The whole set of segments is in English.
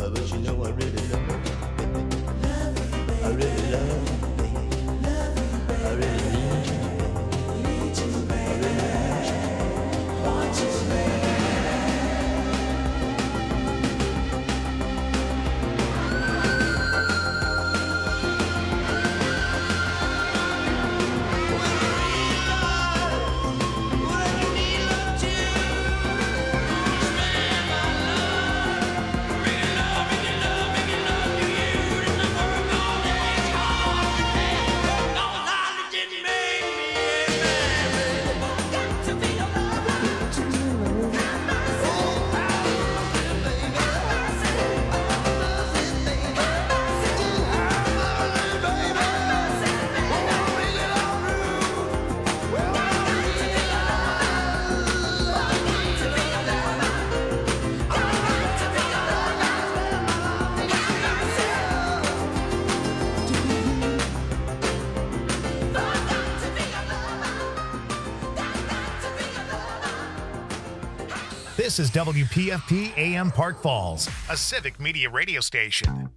but you know I really love you. I really love you, baby. I really need you. I really want you. Want you, baby. This is WPFP AM Park Falls, a civic media radio station.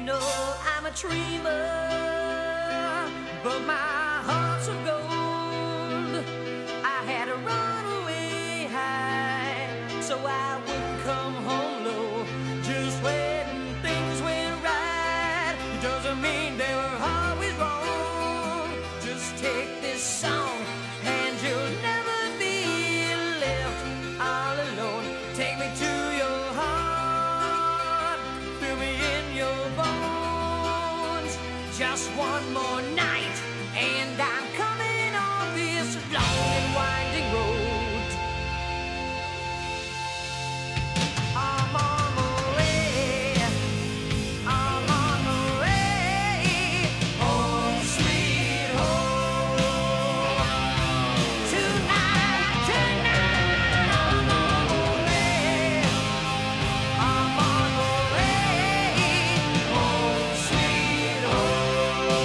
know I'm a dreamer, but my heart's of gold. I had to run away high so I wouldn't come home low. Just when things went right, it doesn't mean they were always wrong. Just take this song and you'll never be left all alone. Take me to your heart, fill me in your bones. Just one more night and I'm coming on this long and winding road. I'm on my way, I'm on my way, home sweet home. Tonight, tonight, I'm on my way, I'm on my way, home sweet home.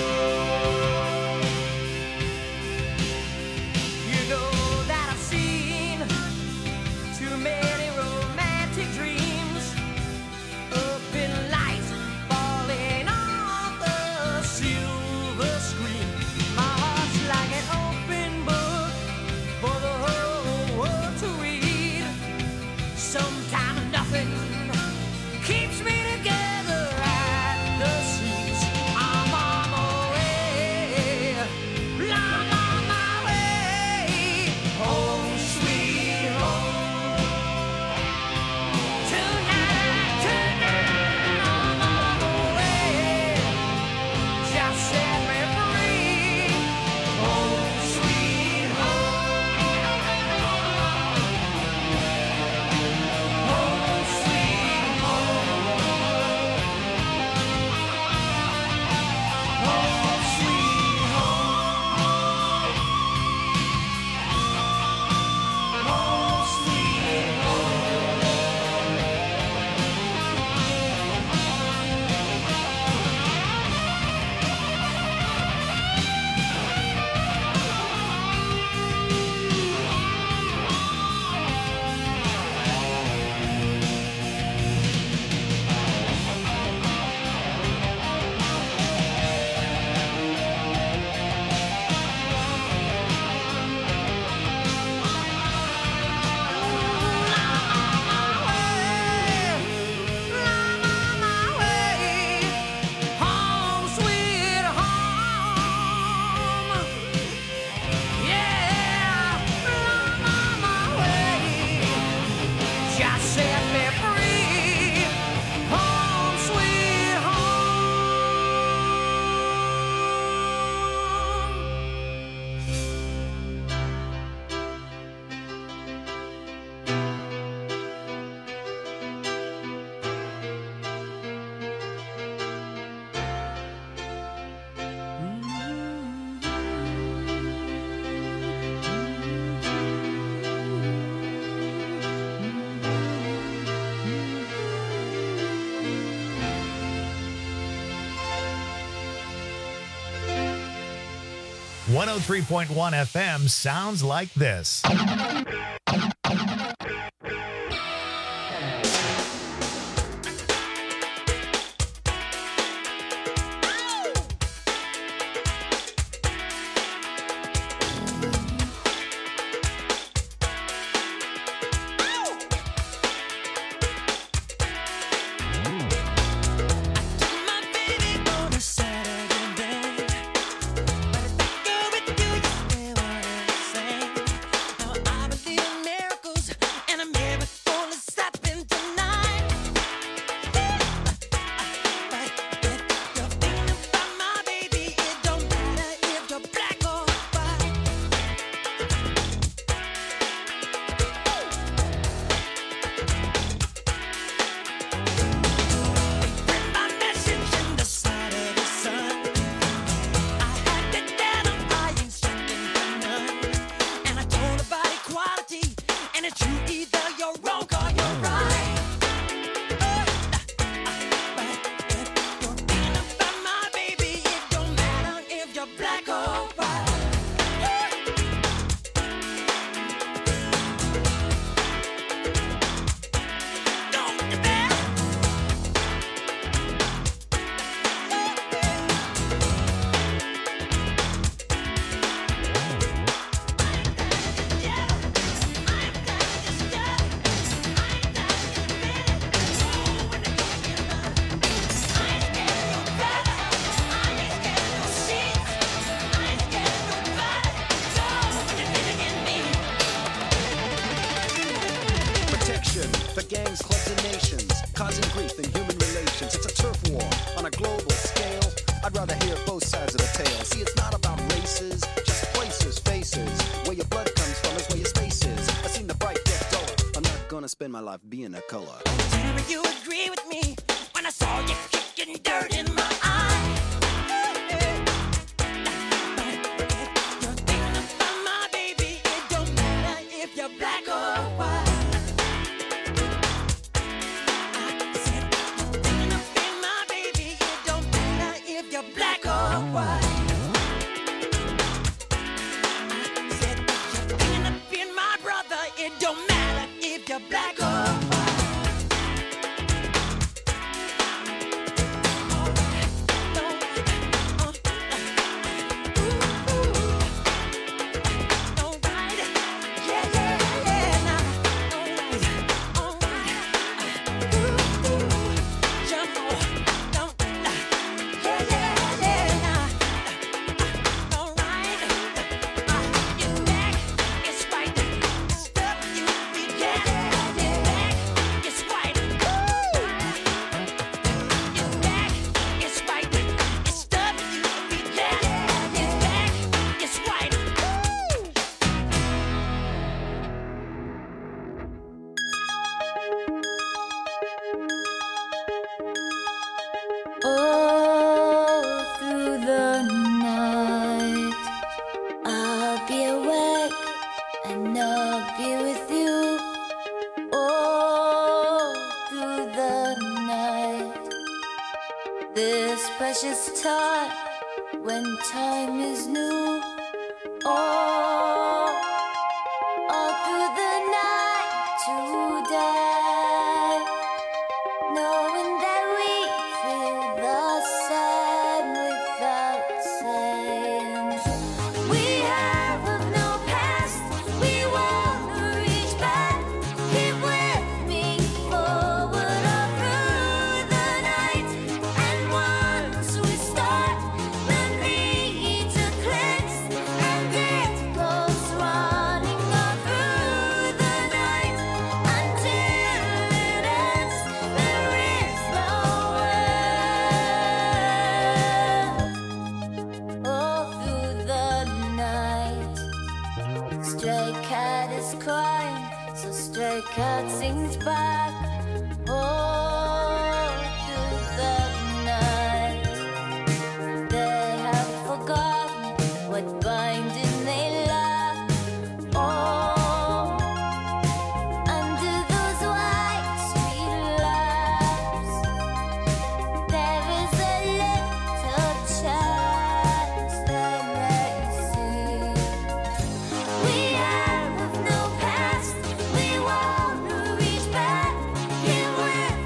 You know that I've seen too many romantic dreams up in lights falling off the silver screen. My heart's like an open book for the whole world to read. Sometimes nothing keeps me together at the seams. I'm on my way, I'm on my way, home sweet home. Tonight, tonight, I'm on my way. Just set me free, home sweet home. Home sweet home. Home sweet home. Home sweet home. One 103.1 FM sounds like this. spend my life being a color. Tell me you agree with me when I saw you kicking dirt in my eye. You're thinking about my baby. It don't matter if you're black or white. I said you're thinking about my baby. It don't matter if you're black or white. I said you're thinking about my brother. It don't matter if you're black or white. All through the night, I'll be awake and I'll be with you. All through the night, this precious time when time is new. All through the night today, knowing that we feel the same without saying. We have of no past, we wanna reach back. Keep with me forward all through the night. And once we start, the need to cleanse, and it goes running all through the night until it ends. There is no end. All through the night, stray cat is crying, so stray cat sings back. All through the night, they have forgotten what binding they lack. Oh, under those white street lamps, there is a little chance they may see. We have of no past, we wanna reach back. Here with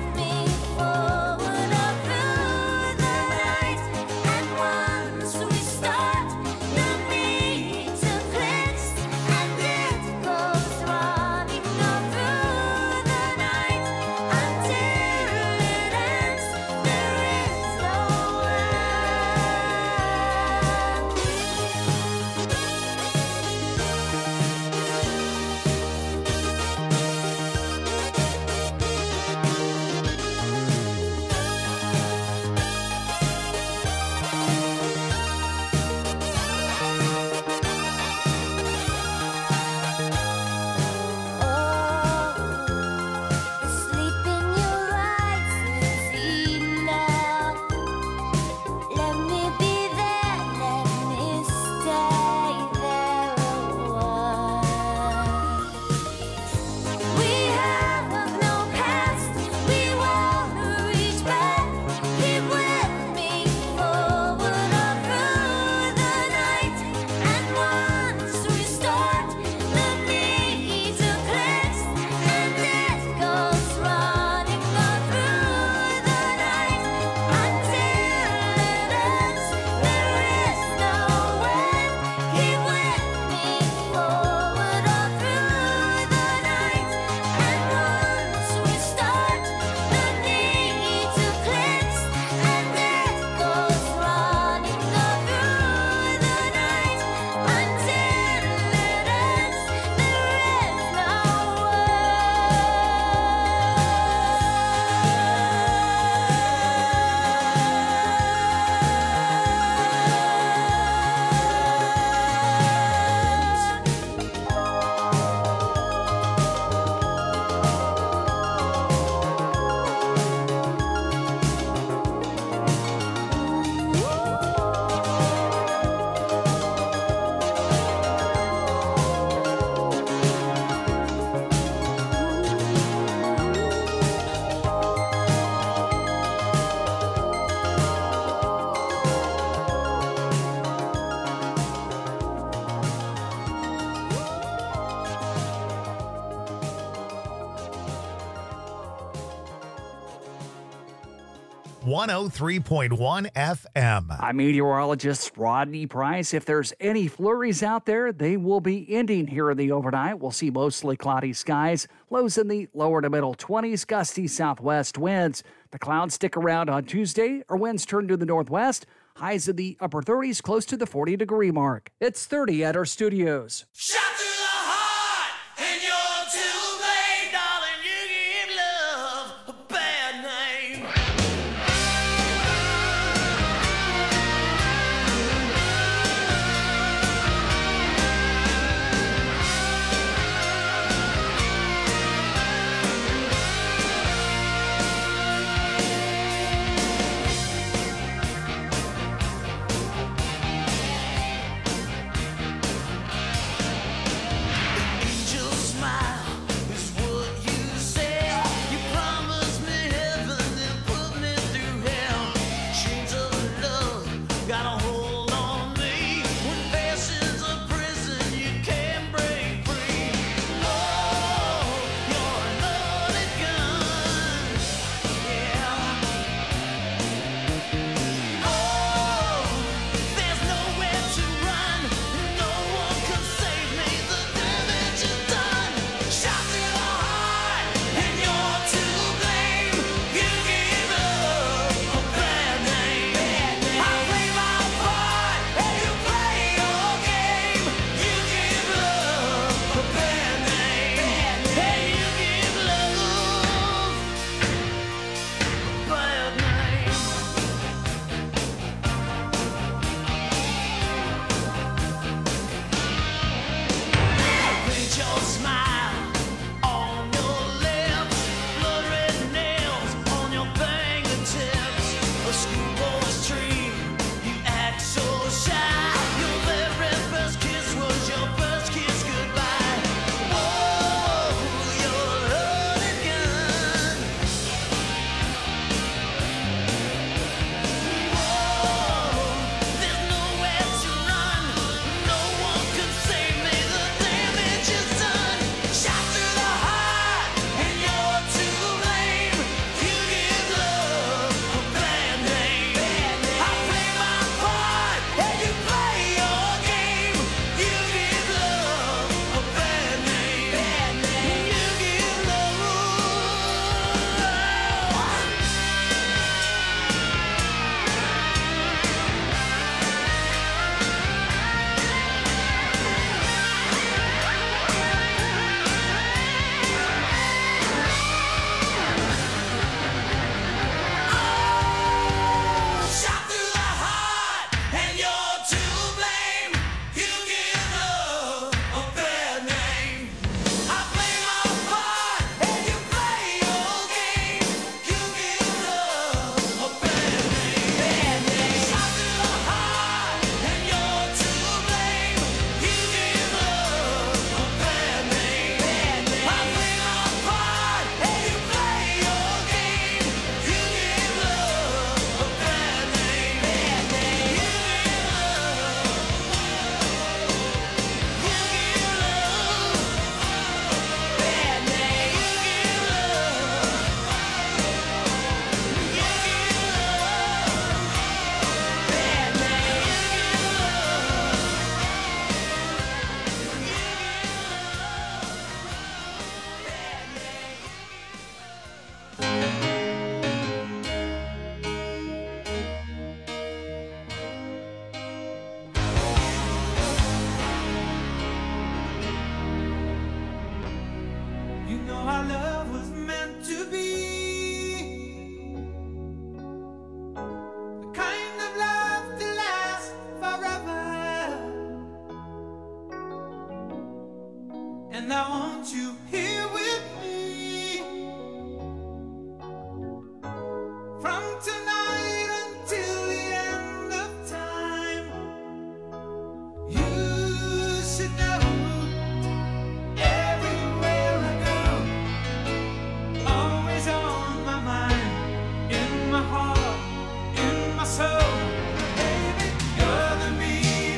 103.1 FM. I'm meteorologist Rodney Price. If there's any flurries out there, they will be ending here in the overnight. We'll see mostly cloudy skies, lows in the lower to middle 20s, gusty southwest winds. The clouds stick around on Tuesday, or winds turn to the northwest. Highs in the upper 30s, close to the 40-degree mark. It's 30 at our studios. Shot through the heart, and you're too late, darling. You give love a bad name.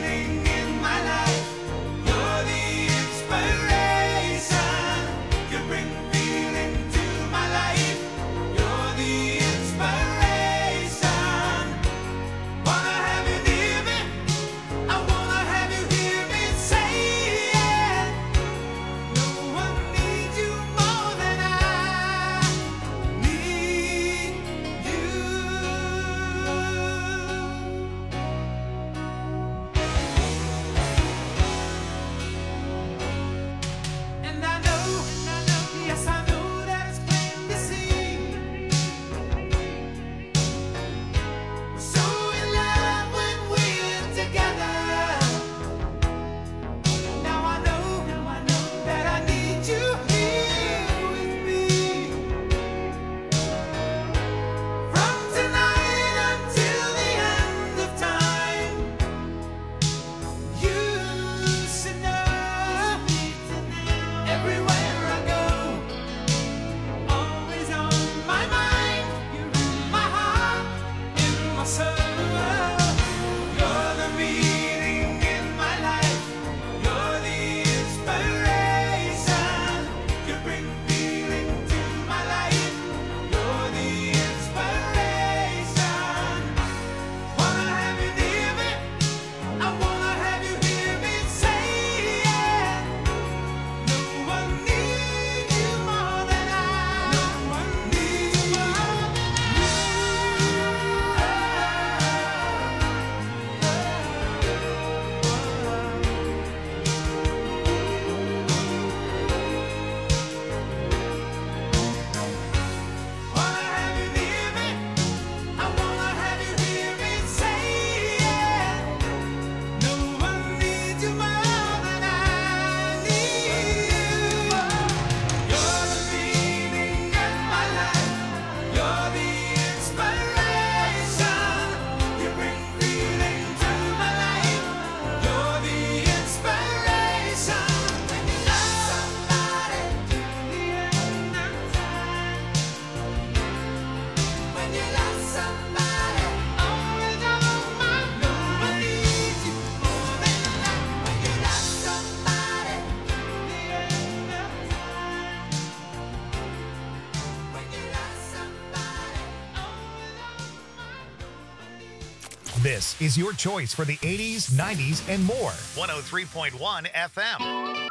You're This is your choice for the 80s, 90s, and more. 103.1 FM.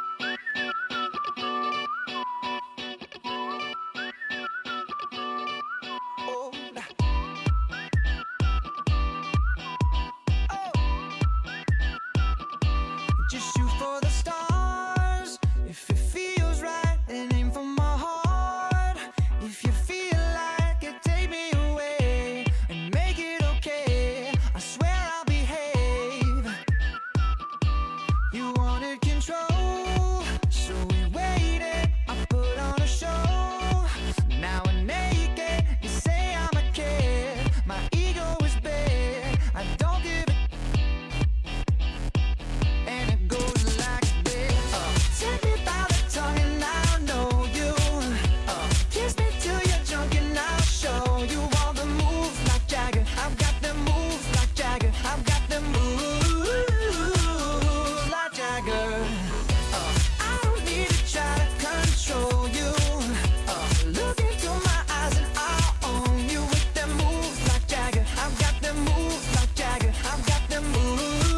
Just shoot for the stars. If it feels right, then aim for my heart. If you feel like it, take me away and make it okay. I swear I'll behave. You wanted control, so we waited. I put on a show. Now we're naked. You say I'm a kid. My ego is big. I don't give a and it goes like this. Take me by the tongue and I'll know you. Kiss me till you're drunk and I'll show you all the moves like Jagger. I've got the moves like Jagger. I've got the moves like Jagger. I don't need to try to control you. Look into my eyes and I'll own you with them moves like Jagger. I've got the moves like Jagger. I've got the moves.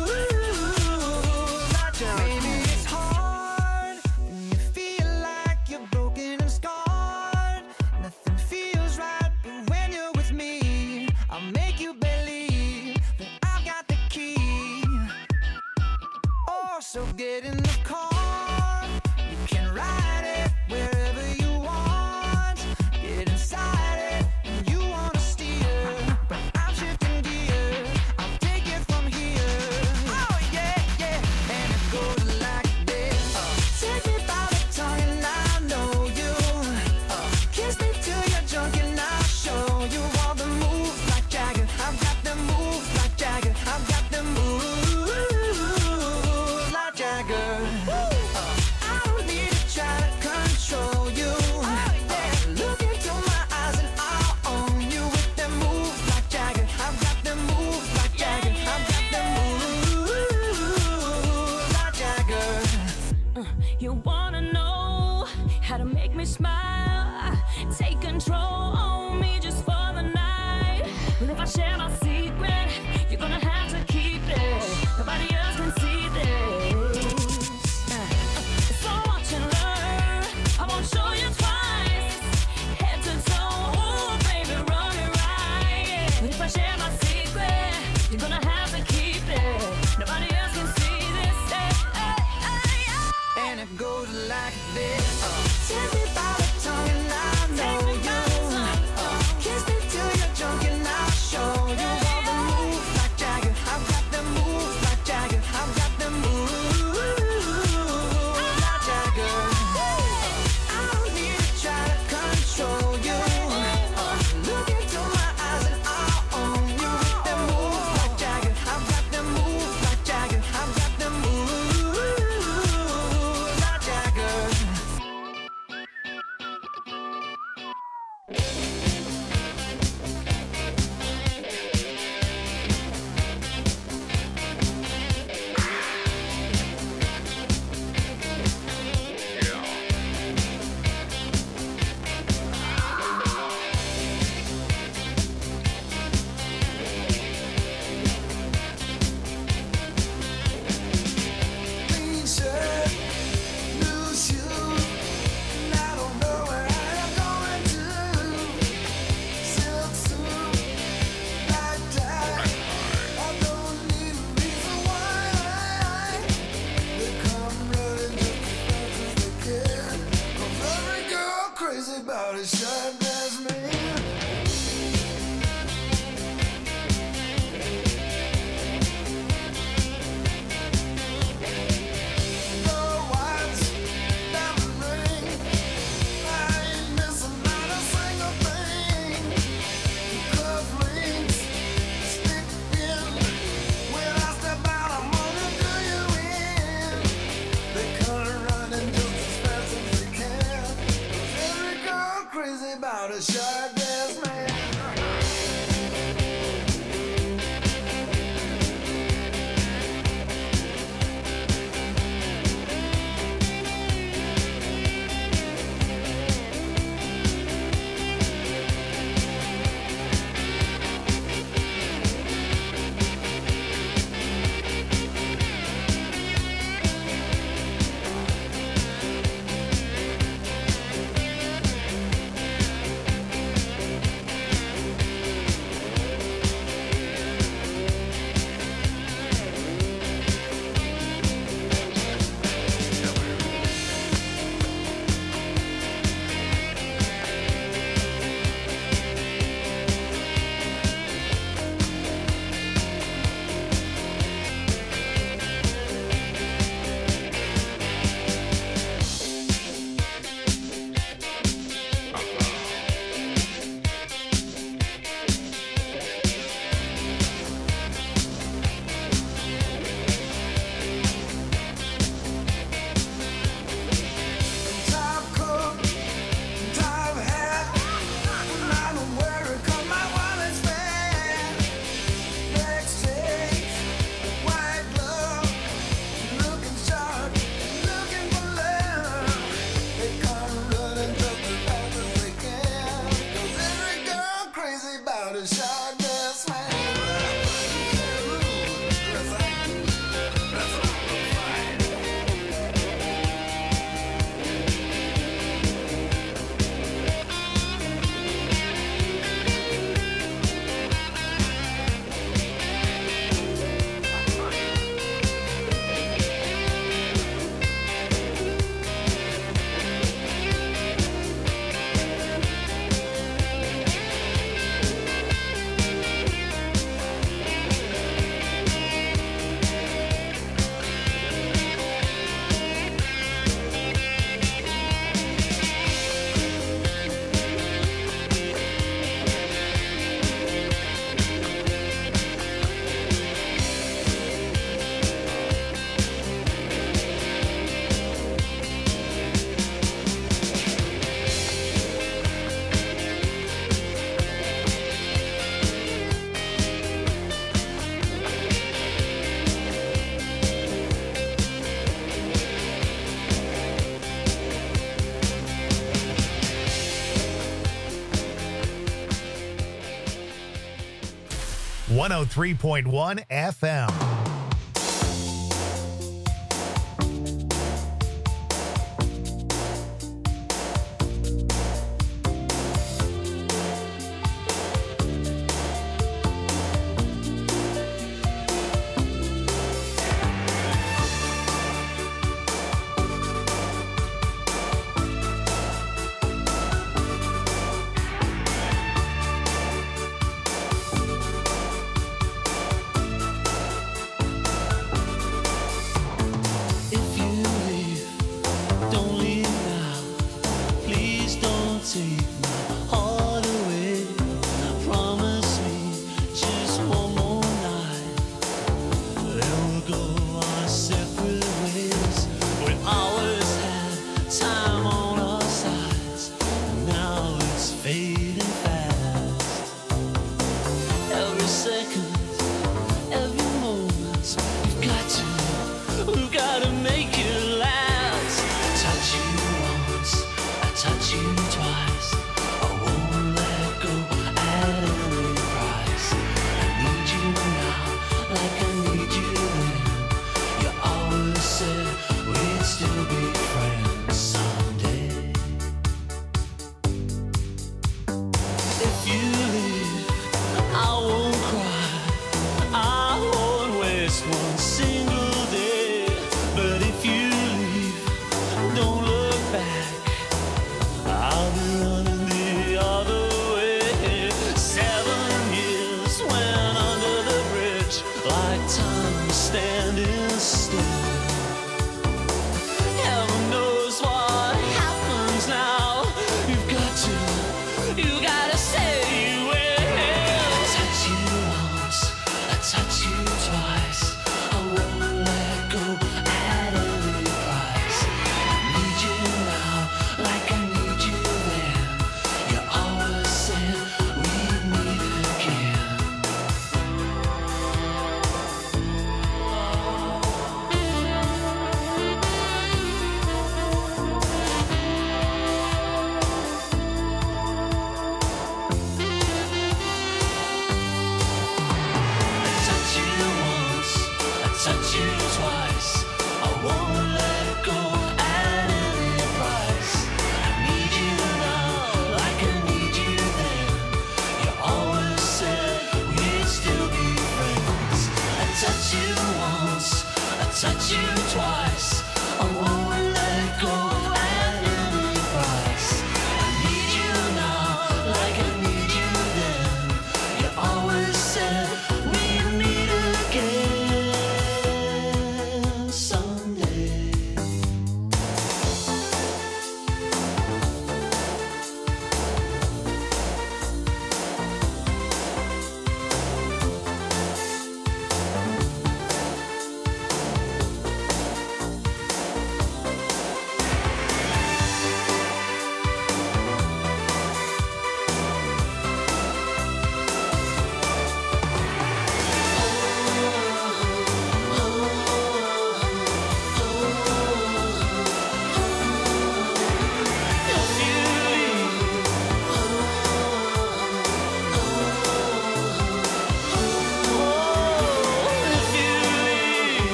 Maybe it's hard when you feel like you're broken and scarred. Nothing feels right, but when you're with me, I'll make you believe that I've got the key. Oh, so get in the car. You can ride it wherever you want. Get inside it and you wanna steer, but I'm shifting gears. I'll take it from here. Oh yeah, yeah. And it goes like this. Take me by the tongue and I know you. Kiss me till you're drunk and I'll show you all the moves like Jagger. I've got the moves like Jagger. I've got the moves like Jagger. I don't need to try to control you. Look into my eyes and I'll own you with them moves like Jagger. I've got the moves like Jagger. I've got the moves like Jagger. You wanna know how to make me smile? Take control on me just for the night. But if I share my secret, you're gonna have to keep it. Nobody else can see this. So watch and learn. I won't show you twice. Head to toe, ooh, baby, run it right. But if I share my secret, you're gonna have to keep it. Nobody else can see this. And it goes like this. Take me by the tongue and I know you. Kiss me till you're drunk and I'll show you all the moves like Jagger. I've got the moves like Jagger. I've got the moves like Jagger. I don't need to try to control you. Look into my eyes and I'll own you with the moves like Jagger. I've got the moves like Jagger. I've got the moves like Jagger. 103.1 FM.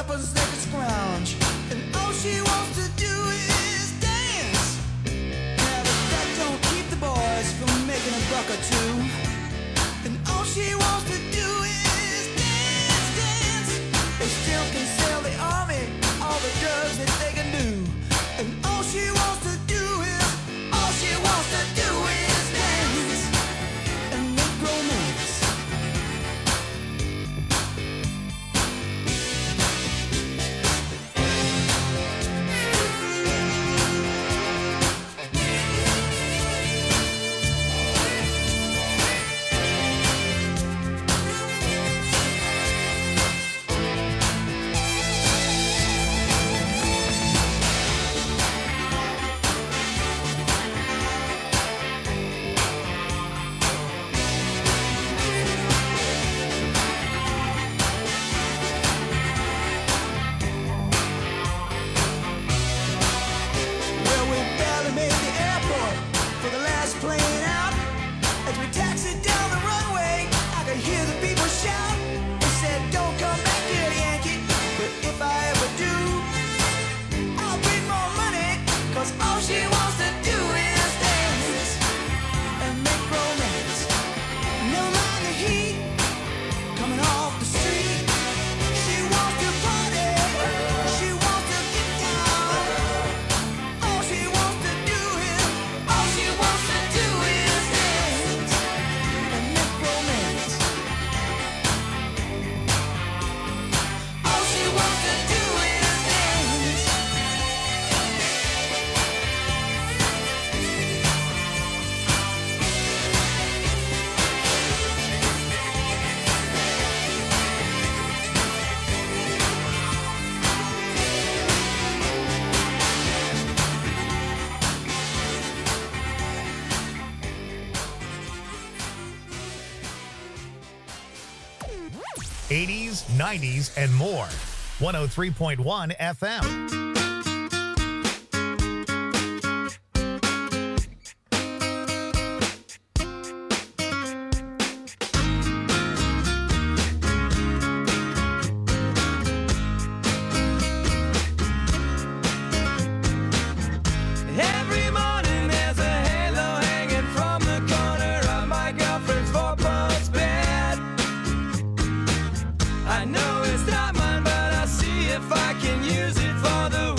weapons they can scrounge, and all she wants to do is dance. Yeah, but that don't keep the boys from making a buck or two. And all she wants to do is dance, dance. They still can sell the army all the drugs that they can do. And all she wants to do is, all she wants to do is dance and make romance. Well, we barely made the airport for the last plane out. As we taxied down the runway, I could hear the people shout. They said, "Don't come back here, Yankee." But if I ever do, I'll bring more money, 'cause all she wants to do is dance and make romance. Never mind the heat coming off the street. She wants to party, she wants to get down. All she wants to do is, all she wants to do is dance and make romance. All she wants to do is dance. '80s, '90s, and more. 103.1 FM. Every morning there's a halo hanging from the corner of my girlfriend's four-post bed. I know it's not mine, but I'll see if I can use it for the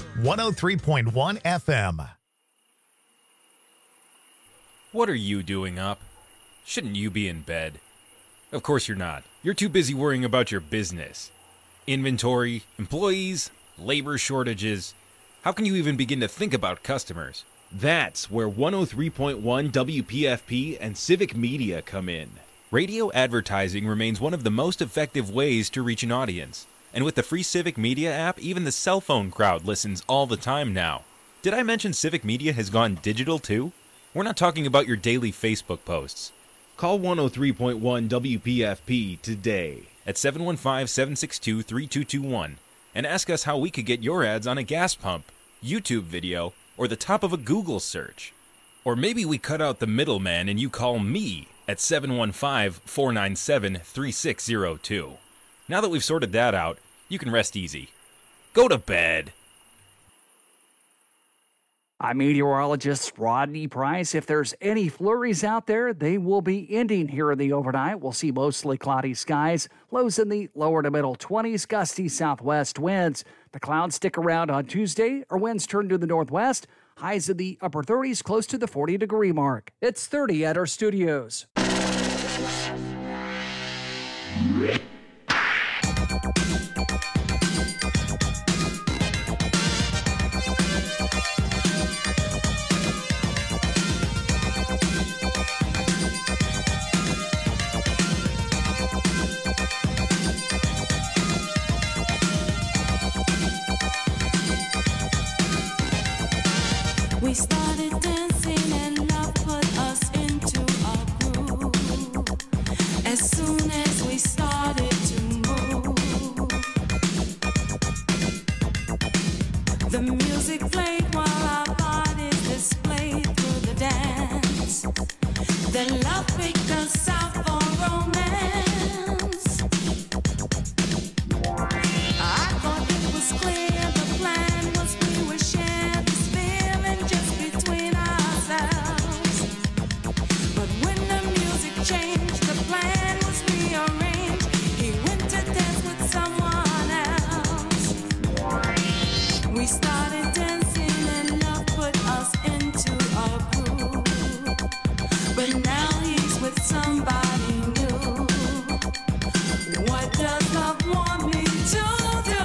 103.1 FM. What are you doing up? Shouldn't you be in bed? Of course you're not. You're too busy worrying about your business. Inventory, employees, labor shortages. How can you even begin to think about customers? That's where 103.1 WPFP and Civic Media come in. Radio advertising remains one of the most effective ways to reach an audience. And with the free Civic Media app, even the cell phone crowd listens all the time now. Did I mention Civic Media has gone digital too? We're not talking about your daily Facebook posts. Call 103.1 WPFP today at 715-762-3221 and ask us how we could get your ads on a gas pump, YouTube video, or the top of a Google search. Or maybe we cut out the middleman and you call me at 715-497-3602. Now that we've sorted that out, you can rest easy. Go to bed. I'm meteorologist Rodney Price. If there's any flurries out there, they will be ending here in the overnight. We'll see mostly cloudy skies, lows in the lower to middle 20s, gusty southwest winds. The clouds stick around on Tuesday, or winds turn to the northwest. Highs in the upper 30s, close to the 40-degree mark. It's 30 at our studios. We started dancing and love put us into a groove. As soon as we started to move, the music played while our bodies displayed through the dance. Then love picked us out for romance. I thought it was clear the plan was we would share this feeling just between ourselves. But when the music changed, the plan was rearranged. He went to dance with someone else. We started dancing and love put us into a groove. But now he's with somebody new. What does love want me to do?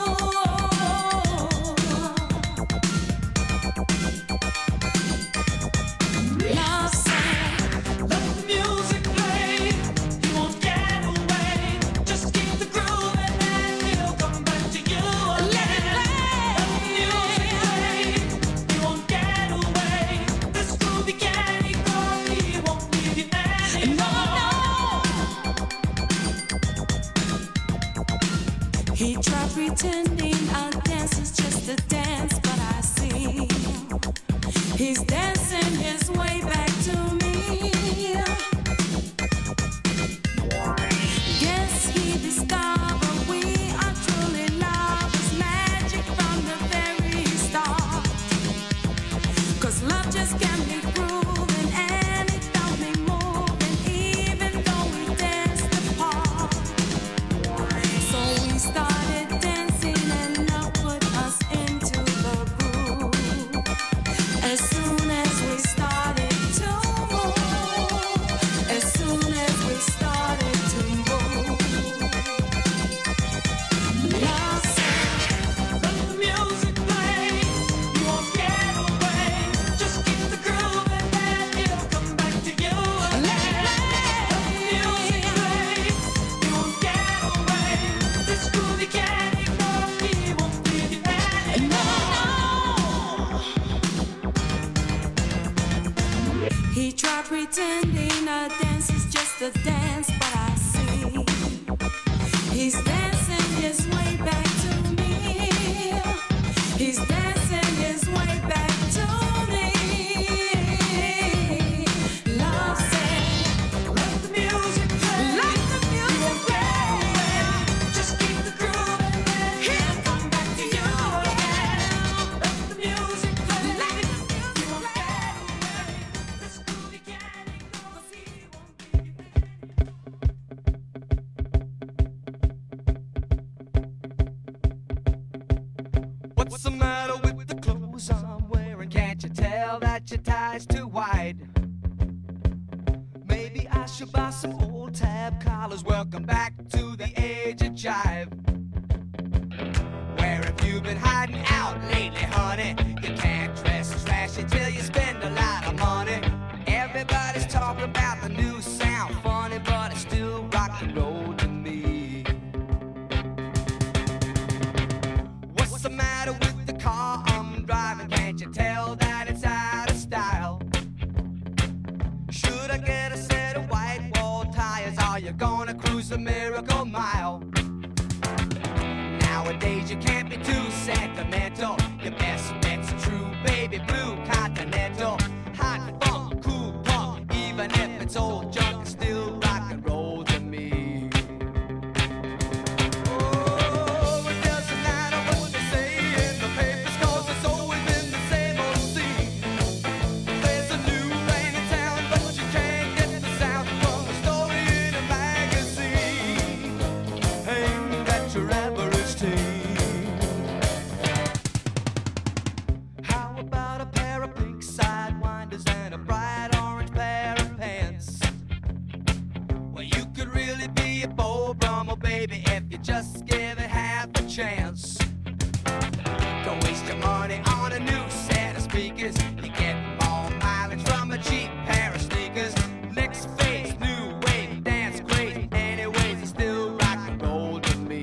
Love said, let the music play. You won't get away. Just keep the groove and then he'll come back to you again. Let the music play. You won't get away. This groovy candy girl, he won't leave you anymore. He tried pretending our dance is just a dance, but I see he's dancing his way back to me. Guess he discovered we are truly lovers, magic from the very start. 'Cause love just can't be proven, and it don't be moving, even though we danced apart. So we started dancing and love put us into the groove. As soon as we started to move, as soon as we started to move, love said, let the music play. You won't get away. Just keep the groove and then he'll come back to you again. Let the music play. You won't get away. This groovy candy girl, he won't leave you anymore. He tried pretending a dance is just a dance, but I see he's dancing his way back to me. He's dancing his way back to me. Love said, let the music play. Let the music play. Just keep the groove and then he'll come back to you again. Let the music play. Let the music play. This groovy candy girl, 'cause he won't leave you. tell that your tie's too wide. Maybe I should buy some old tab collars. Welcome back to the age of jive. Where have you been hiding out lately, honey? You can't dress trashy till you spend a lot of money. Everybody's talking about the new sound, funny, but it's still rock and roll to me. What's the matter with the car I'm driving? Can't you tell that it's out of style? Should I get a set of white wall tires? Are you gonna cruise the Miracle Mile? Nowadays you can't be too sentimental. Your best bet's a true baby blue Continental. Hot funk, cool punk, even if it's old junk, it's still rock and roll to me. Oh, it doesn't matter what they say in the papers, 'cause it's always been the same old scene. There's a new rain in town, but you can't get the sound from a story in a magazine. Aimed at your average teen. How about a pair of pink sidewinders and a bright orange pair of pants? Well, you could really be a Beau Brummel, baby, if you just give it half a chance. Don't waste your money on a new set of speakers. You get more mileage from a cheap pair of sneakers. Next phase, new wave, dance crazy. Anyways, it's still rock and roll to me.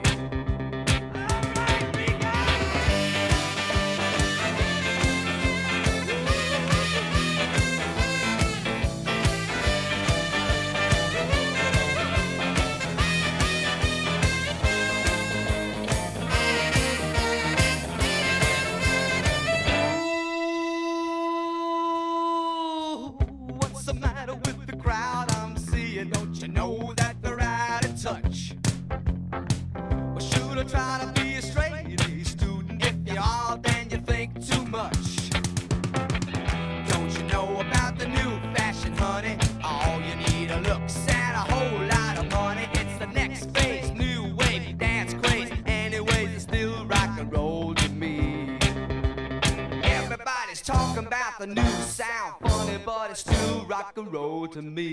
Ooh, what's the matter with the crowd I'm seeing? Don't you know that they're out of touch? Or should I try to be a straight A student? If you are, then you think too much. Don't you know about the new fashion, honey? All you need are looks and a whole lot of money. It's the next phase, new wave, dance craze. Anyways, it's still rock and roll to me. Everybody's talking about the new sound, funny, but it's still rock and roll to me.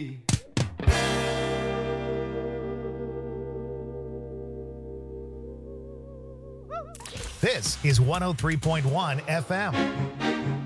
This is 103.1 FM.